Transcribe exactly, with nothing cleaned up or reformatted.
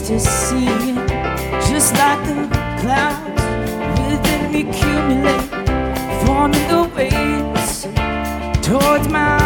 to see it, just like the clouds within me accumulate, forming the waves towards my